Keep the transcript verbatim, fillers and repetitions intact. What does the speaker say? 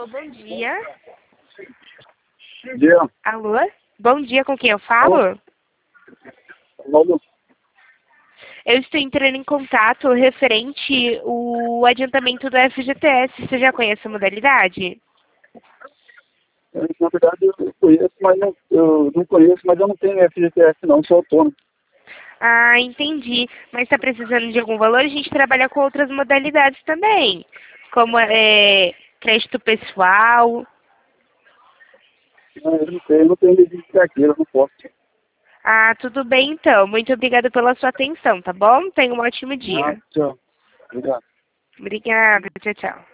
Alô, bom dia. Bom dia. Alô? Bom dia, com quem eu falo? Alô. Eu estou entrando em contato referente o adiantamento do F G T S. Você já conhece a modalidade? Eu, na verdade, eu conheço, mas não, eu não conheço, mas eu não tenho F G T S não, sou autônomo. Ah, entendi. Mas está precisando de algum valor? A gente trabalha com outras modalidades também, como é, crédito pessoal. Não, eu não tenho, eu não tenho registro de carteira, não posso. Ah, tudo bem então. Muito obrigada pela sua atenção, tá bom? Tenha um ótimo Ah, dia. tchau. Obrigado. Obrigada. Tchau, tchau.